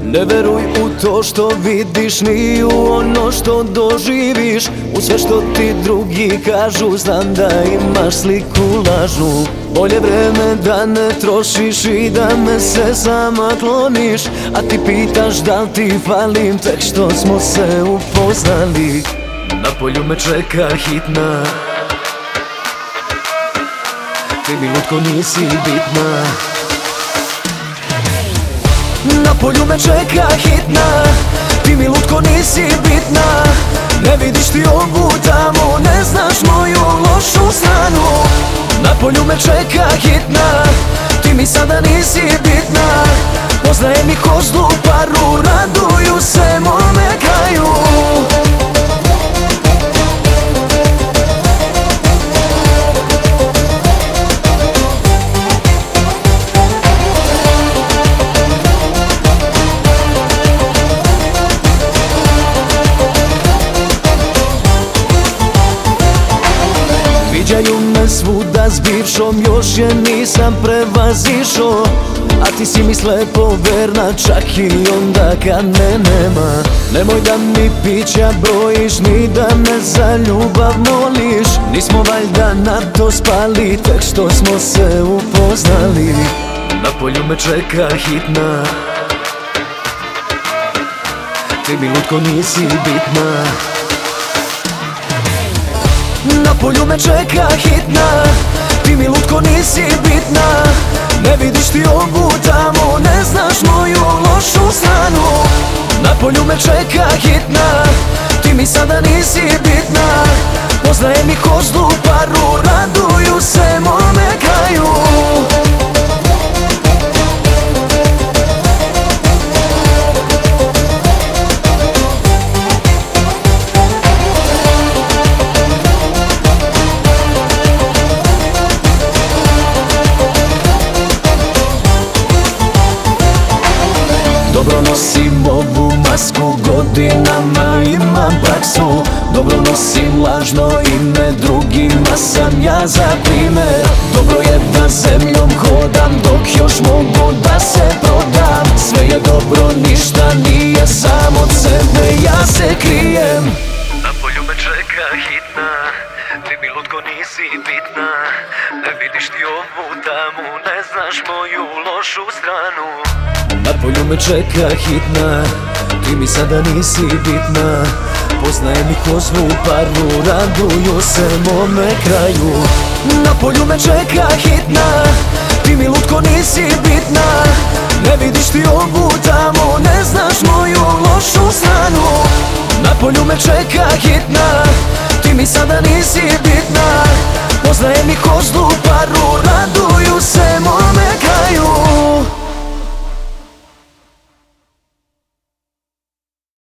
Ne veruj u to što vidiš, ni u ono što doživiš. U sve što ti drugi kažu, znam da imaš sliku lažnu. Bolje vreme da ne trošiš i da me se sama kloniš. A ti pitaš da li ti falim, tek što smo se upoznali. Na polju me čeka hitna, ti mi lutko nisi bitna. Na polju me čeka hitna, ti mi lutko nisi bitna. Ne vidiš ti ovu damu, ne znaš moju lošu stranu. Na polju me čeka hitna, ti mi sada nisi bitna. Poznajem ih ko zlu paru, raduju se mome kraju. Viđaju me svuda s bivšom, još je nisam prevazišo. A ti si mi slepo verna, čak i onda kad me nema. Nemoj da mi pića brojiš, ni da me za ljubav moliš. Nismo valjda na to spali, tek što smo se upoznali. Na polju me čeka hitna, ti mi lutko nisi bitna. Na polju me čeka hitna, ti mi lutko nisi bitna. Ne vidiš ti ovu damu, ne znaš moju lošu stranu. Na polju me čeka hitna, ti mi sada nisi bitna. Poznajem ih ko zlu paru, raduju se mome kraju. Dobro nosim ovu masku, godinama imam praksu. Dobro nosim lažno ime, drugima sam ja za primer. Dobro je da zemljom hodam, dok još mogu da se prodam. Sve je dobro, ništa nije, sam od sebe ja se krijem. Na polju me čeka hitna, ti mi lutko nisi bitna. Ne vidiš ti ovu damu, ne znaš moju lošu stranu. Na polju me čeka hitna, ti mi sada nisi bitna. Poznajem ih ko zlu paru, raduju se mome kraju. Na polju me čeka hitna, ti mi lutko nisi bitna. Ne vidiš ti ovu damu, ne znaš moju lošu stranu. Na polju me čeka hitna, ti mi sada nisi bitna. Poznajem ih ko zlu paru, raduju